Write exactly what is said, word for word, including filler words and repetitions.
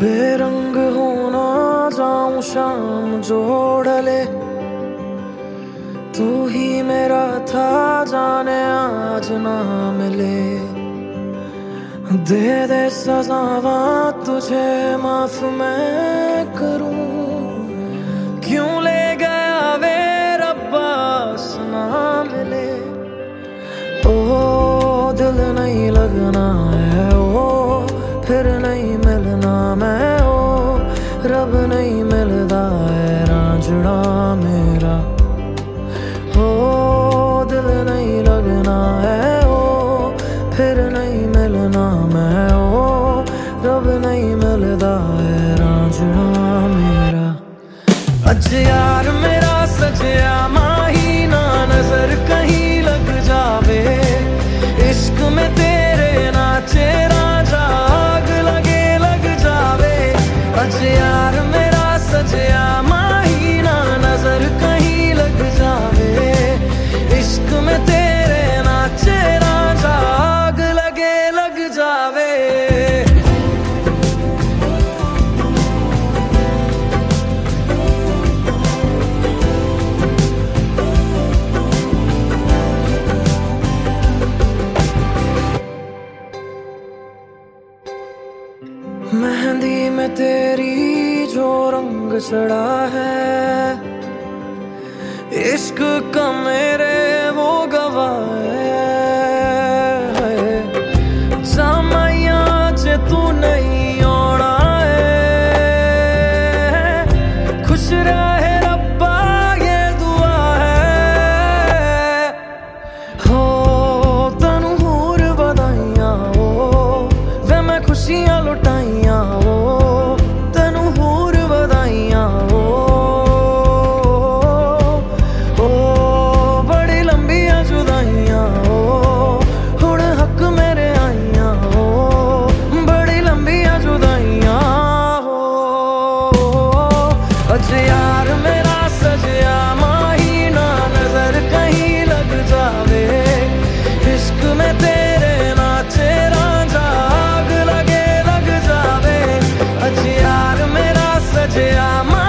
बेरंग होना जाऊं शाम जो ढले, तू ही मेरा था जाने आज ना मिले। दे दे सजावा तुझे माफ मैं करूं, क्यों ले गया वे रब्बा सुना मिले। ओ दिल नहीं लगना है ओ फिर नहीं मिलना मैं ओ, रब नहीं मिलता है रांझड़ा मेरा। हो दिल नहीं लगना है ओ फिर नहीं मिलना मैं ओ, रब नहीं मिलता है रांझड़ा मेरा। अज यार मेरा सजया माही ना नजर कहीं लग जावे, इश्क में तेरे नाचे रांझा आग लगे लग जावे। अज यार मेरा सजया माही ना नजर कहीं लग जावे, इश्क में तेरे नाचे रांझा आग लगे लग जावे। मेहंदी में तेरी जो रंग चढ़ा है, इश्क का मेरे वो गवाह है। सामाया च तू नहीं ओना है, खुश रहे रब्बा ये दुआ है। हो तनु होर बधाइयां हो वे मैं खुशियां लुटाइयां हो, तनु होर बधाइयां हो। ओ बड़ी लंबियां जुदाइयां हो हुण हक मेरे आइयां हो, बड़ी लंबियां जुदाइयां हो। अज यार मेरा सजया माही ना नजर कहीं लग जावे, इश्क में तेरे नाचे रांझा आग लगे लग जावे। अज यार मेरा सजया